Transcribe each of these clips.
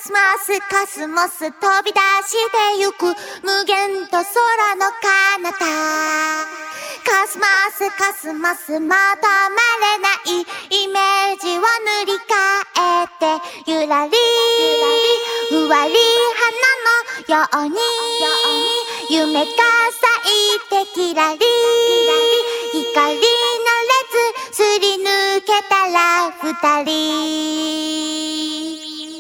スマスコスモス飛び出してゆく無限と空の彼方。コスモスコスモス求まれないイメージを塗り替えてゆらりふわり花のように夢が咲いてキラリ光の列すり抜けたら二人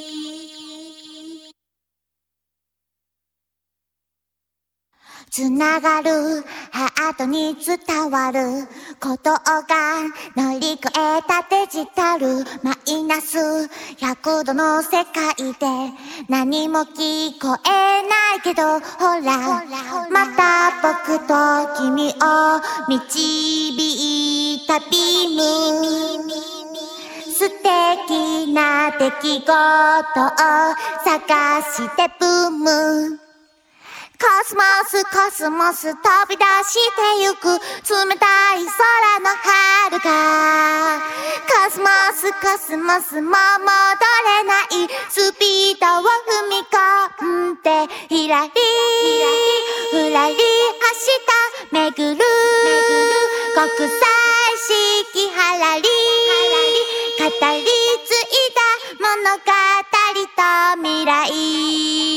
つながるハートに伝わることが乗り越えたデジタルマイナス100度の世界で何も聞こえないけどほらまた僕と君を導いたビーム素敵な出来事を探してブームコスモス飛び出してゆく冷たい空の遥かコスモスも戻れないスピードを踏み込んでひらりふらり明日巡る国際式はらり語り継いだ物語と未来